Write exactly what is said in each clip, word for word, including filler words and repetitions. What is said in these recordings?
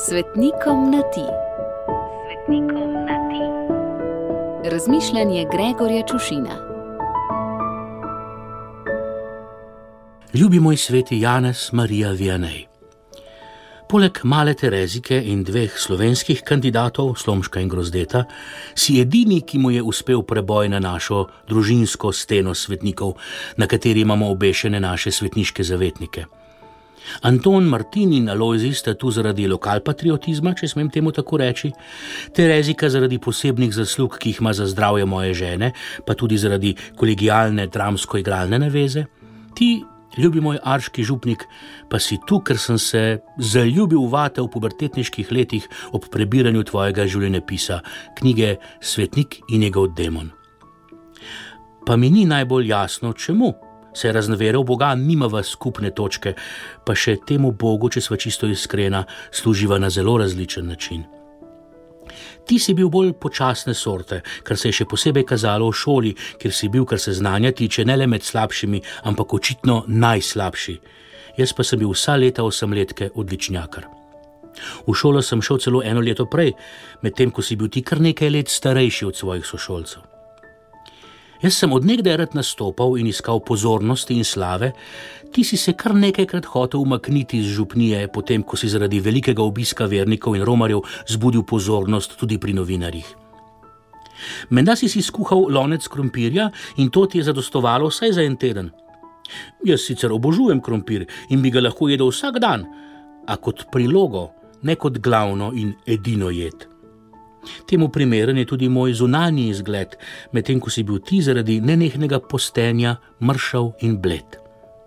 Svetnikom na ti. Svetnikom na ti. Razmišljanje Gregorja Čušina. Ljubi moj sveti Janez Marija Vianney. Poleg male Terezike in dveh slovenskih kandidatov, Slomška in Grozdeta, si edini, ki mu je uspel preboj na našo družinsko steno svetnikov, na kateri imamo obešene naše svetniške zavetnike. Anton, Martin in Alojzij sta tu zaradi lokalpatriotizma, če smem temu tako reči, Terezika zaradi posebnih zaslug, ki jih ima za zdravje moje žene, pa tudi zaradi kolegialne dramsko-igralne naveze. Ti, ljubi moj arški župnik, pa si tu, ker sem se zaljubil vate v pubertetniških letih ob prebiranju tvojega življenjepisa, knjige Svetnik in njegov demon. Pa mi ni najbolj jasno, čemu. Se razneveril Boga nimava skupne točke, pa še temu Bogu, če sva čisto iskrena, služiva na zelo različen način. Ti si bil bolj počasne sorte, kar se je še posebej kazalo v šoli, kjer si bil, kar se znanja tiče, ne le med slabšimi, ampak očitno najslabši. Jaz pa sem bil vsa leta osemletke odličnjakar. V šolo sem šel celo eno leto prej, medtem ko si bil ti kar nekaj let starejši od svojih sošolcev. Jaz sem od nekdaj rad nastopal in iskal pozornosti in slave, ti si se kar nekajkrat hotel umakniti iz župnije, potem ko si zaradi velikega obiska vernikov in romarjev zbudil pozornost tudi pri novinarjih. Menda si si skuhal lonec krompirja in to ti je zadostovalo vsaj za en teden. Jaz sicer obožujem krompir in bi ga lahko jedel vsak dan, a kot prilogo, ne kot glavno in edino jed. Temu primeren je tudi moj zunanji izgled, medtem ko si bil ti zaradi nenehnega postenja mršav in bled.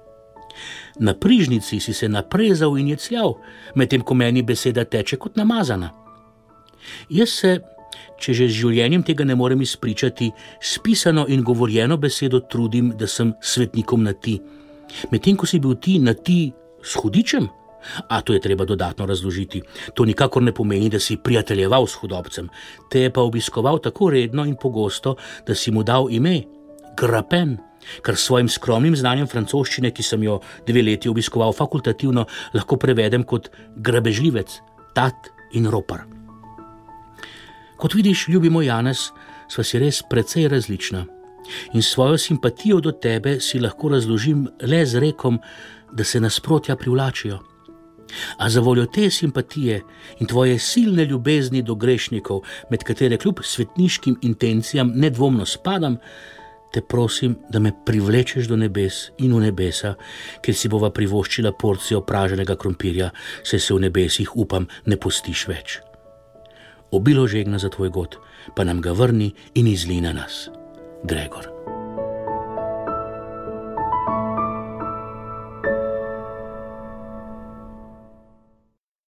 Na prižnici si se naprezal in jecljal, medtem ko meni beseda teče kot namazana. Jaz se, če že z življenjem tega ne morem izpričati, s pisano in govorjeno besedo trudim, da sem svetnikom na ti, medtem ko si bil ti na ti s hudičem. A to je treba dodatno razložiti. To nikakor ne pomeni, da si prijateljeval s hudobcem. Te je pa obiskoval tako redno in pogosto, da si mu dal ime Grapen, kar s svojim skromnim znanjem francoščine, ki sem jo dve leti obiskoval fakultativno, lahko prevedem kot grabežljivec, tat in ropar. Kot vidiš, ljubi moj Janez, sva si res precej različna in svojo simpatijo do tebe si lahko razložim le z rekom, da se nasprotja privlačijo. A za voljo te simpatije in tvoje silne ljubezni do grešnikov, med katere kljub svetniškim intencijam nedvomno spadam, te prosim, da me privlečeš do nebes in v nebesa, ker si bova privoščila porcijo praženega krompirja, saj se v nebesih, upam, ne postiš več. Obilo žegna za tvoj god, pa nam ga vrni in izli na nas. Gregor.